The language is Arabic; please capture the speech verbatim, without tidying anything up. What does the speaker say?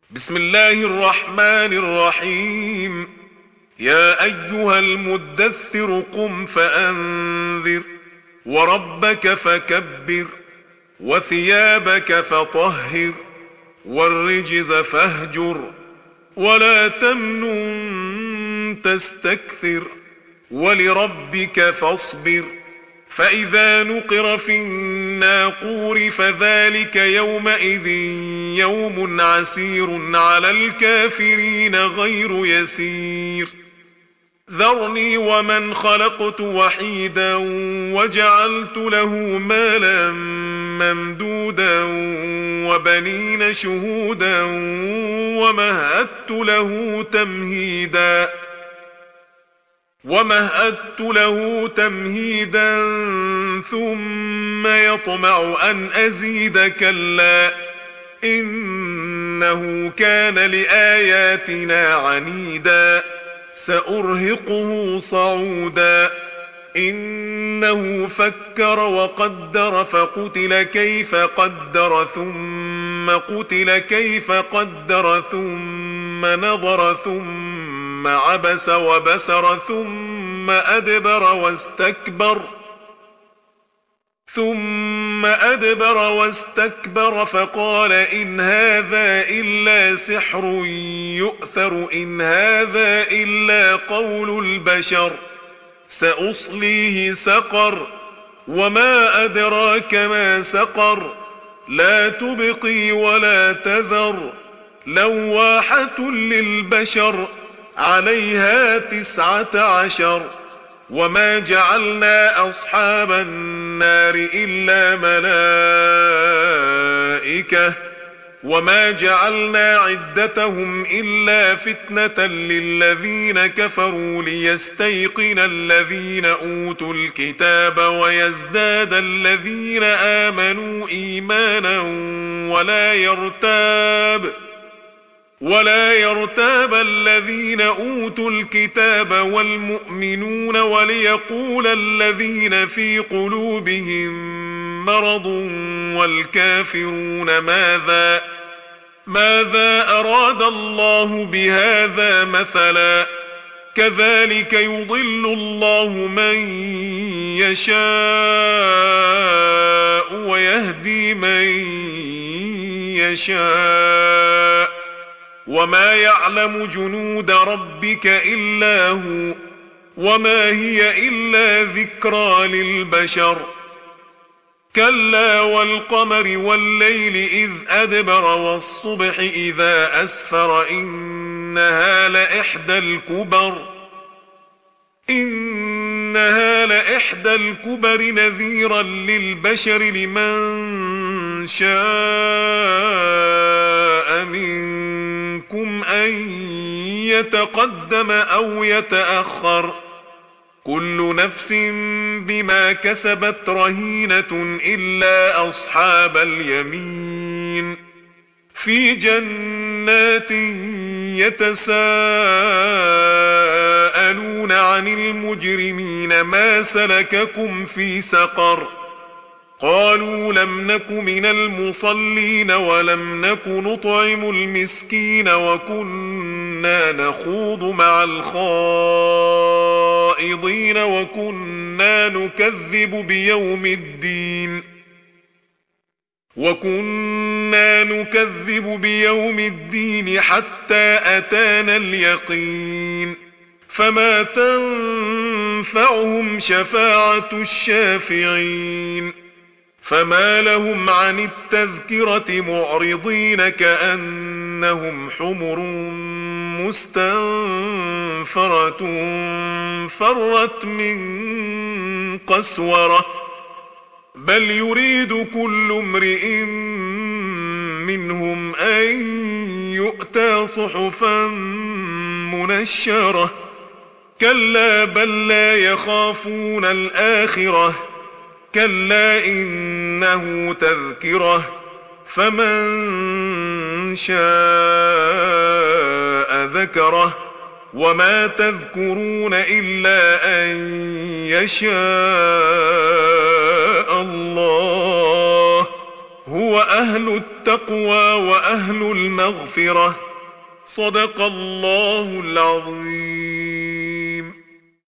بسم الله الرحمن الرحيم. يا أيها المدثر قم فأنذر وربك فكبر وثيابك فطهر والرجز فاهجر ولا تمنن تستكثر ولربك فاصبر. فإذا نقر في الناقور فذلك يومئذ يوم عسير على الكافرين غير يسير. ذرني ومن خلقت وحيدا وجعلت له مالا ممدودا وبنين شهودا ومهدت له تمهيدا ومهدت له تمهيدا ثم يطمع أن أزيد كلا إنه كان لآياتنا عنيدا سأرهقه صعودا. إنه فكر وقدر فقتل كيف قدر ثم قتل كيف قدر ثم نظر ثم عبس وبسر ثم أدبر واستكبر ثم أدبر واستكبر فقال إن هذا إلا سحر يؤثر إن هذا إلا قول البشر سأصليه سقر وما أدراك ما سقر لا تبقي ولا تذر لواحة للبشر عليها تسعة عشر. وما جعلنا أصحاب النار إلا ملائكة وما جعلنا عدتهم إلا فتنة للذين كفروا ليستيقن الذين أوتوا الكتاب ويزداد الذين آمنوا إيمانا ولا يرتاب ولا يرتاب الذين أوتوا الكتاب والمؤمنون وليقول الذين في قلوبهم مرض والكافرون ماذا ماذا أراد الله بهذا مثلا كذلك يضل الله من يشاء ويهدي من يشاء وما يعلم جنود ربك إلا هو وما هي إلا ذكرى للبشر. كلا والقمر والليل إذ أدبر والصبح إذا أسفر إنها لإحدى الكبر إنها لإحدى الكبر نذيرا للبشر لمن شاء منكم أن يتقدم أو يتأخر كل نفس بما كسبت رهينة إلا أصحاب اليمين في جنات يتساءلون عن المجرمين ما سلككم في سقر قالوا لم نك من المصلين ولم نك نطعم المسكين وكنا نخوض مع الخائضين وكنا نكذب بيوم الدين وكنا نكذب بيوم الدين حتى أتانا اليقين فما تنفعهم شفاعة الشافعين. فما لهم عن التذكرة معرضين كأنهم حمر مستنفرة فرت من قسورة بل يريد كل امرئ منهم أن يؤتى صحفا منشرة كلا بل لا يخافون الآخرة كلا إنه تذكرة فمن شاء ذكره وما تذكرون إلا أن يشاء الله هو وأهل التقوى وأهل المغفرة. صدق الله العظيم.